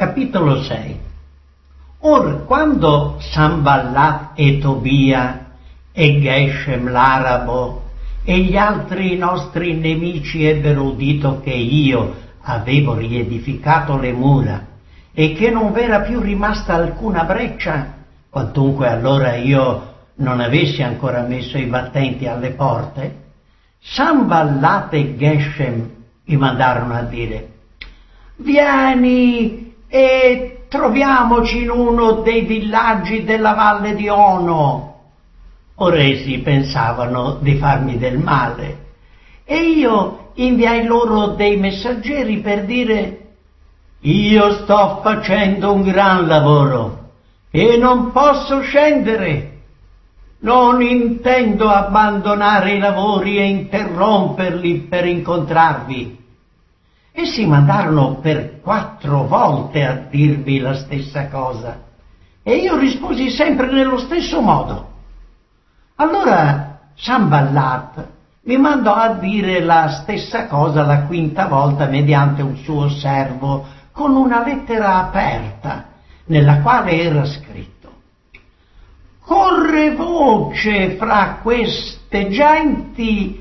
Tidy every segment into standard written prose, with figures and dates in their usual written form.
Capitolo 6. Or quando Sanballat e Tobia e Geshem l'arabo e gli altri nostri nemici ebbero udito che io avevo riedificato le mura e che non v'era più rimasta alcuna breccia, quantunque allora io non avessi ancora messo i battenti alle porte, Sanballat e Geshem mi mandarono a dire: vieni e troviamoci in uno dei villaggi della valle di Ono. Ora essi pensavano di farmi del male, e io inviai loro dei messaggeri per dire: io sto facendo un gran lavoro e non posso scendere. Non intendo abbandonare i lavori e interromperli per incontrarvi. Essi mandarono per 4 volte a dirvi la stessa cosa, e io risposi sempre nello stesso modo. Allora Sanballat mi mandò a dire la stessa cosa la 5ª volta mediante un suo servo, con una lettera aperta, nella quale era scritto: corre voce fra queste genti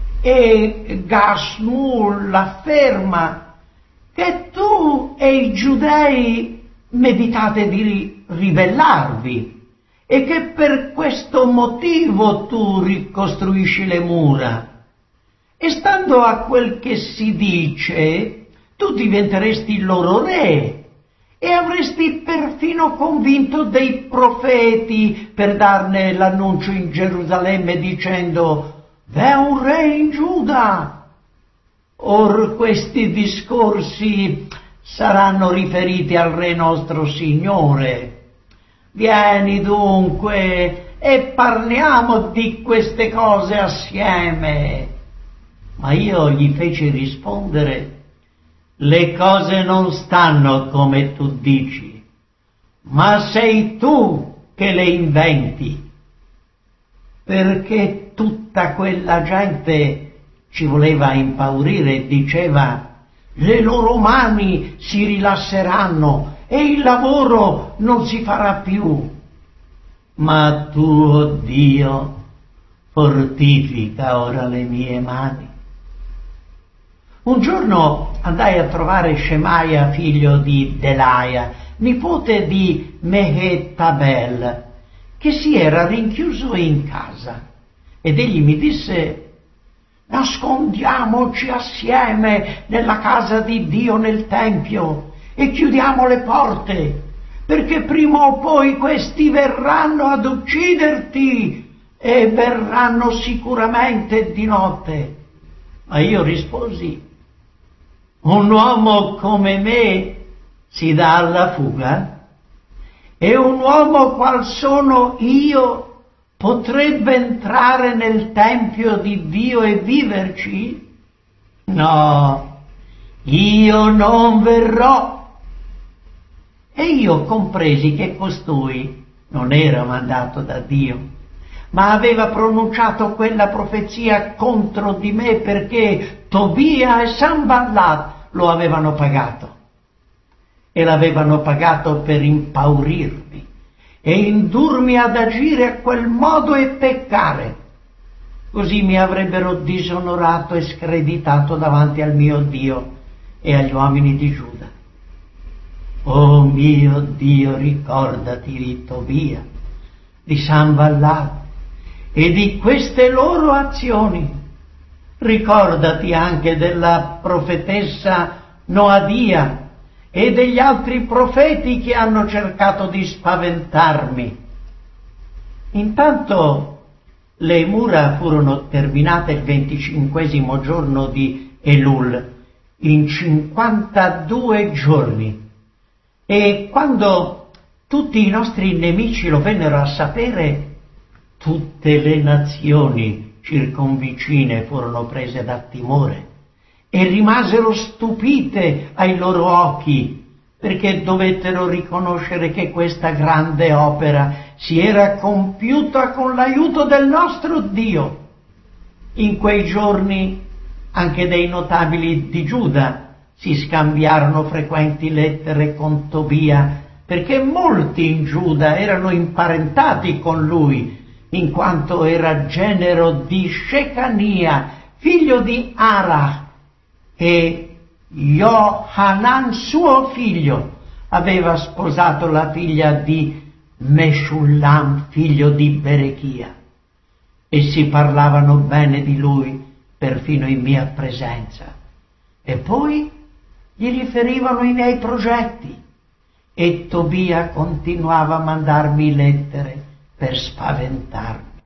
e Gasmul afferma che tu e i giudei meditate di ribellarvi e che per questo motivo tu ricostruisci le mura. E stando a quel che si dice, tu diventeresti il loro re e avresti perfino convinto dei profeti per darne l'annuncio in Gerusalemme dicendo: v'è un re in Giuda. Or questi discorsi saranno riferiti al re nostro Signore. Vieni dunque e parliamo di queste cose assieme. Ma io gli feci rispondere: le cose non stanno come tu dici, ma sei tu che le inventi. Perché tutta quella gente ci voleva impaurire e diceva: le loro mani si rilasseranno e il lavoro non si farà più. Ma tuo Dio fortifica ora le mie mani. Un giorno andai a trovare Shemaia, figlio di Delaia, nipote di Mehetabel, che si era rinchiuso in casa, ed egli mi disse: nascondiamoci assieme nella casa di Dio nel Tempio e chiudiamo le porte, perché prima o poi questi verranno ad ucciderti e verranno sicuramente di notte. Ma io risposi: un uomo come me si dà alla fuga? E un uomo qual sono io potrebbe entrare nel Tempio di Dio e viverci? No, io non verrò. E io compresi che costui non era mandato da Dio, ma aveva pronunciato quella profezia contro di me perché Tobia e Sanballat lo avevano pagato. E l'avevano pagato per impaurirmi e indurmi ad agire a quel modo e peccare. Così mi avrebbero disonorato e screditato davanti al mio Dio e agli uomini di Giuda. Oh mio Dio, ricordati di Tobia, di Sanballat e di queste loro azioni. Ricordati anche della profetessa Noadia e degli altri profeti che hanno cercato di spaventarmi. Intanto le mura furono terminate il 25° giorno di Elul, in 52 giorni. E quando tutti i nostri nemici lo vennero a sapere, tutte le nazioni circonvicine furono prese da timore e rimasero stupite ai loro occhi, perché dovettero riconoscere che questa grande opera si era compiuta con l'aiuto del nostro Dio. In quei giorni anche dei notabili di Giuda si scambiarono frequenti lettere con Tobia, perché molti in Giuda erano imparentati con lui, in quanto era genero di Shecania, figlio di Ara, e Johanan, suo figlio, aveva sposato la figlia di Meshullam, figlio di Berechia. Essi parlavano bene di lui, perfino in mia presenza, e poi gli riferivano i miei progetti, e Tobia continuava a mandarmi lettere per spaventarmi.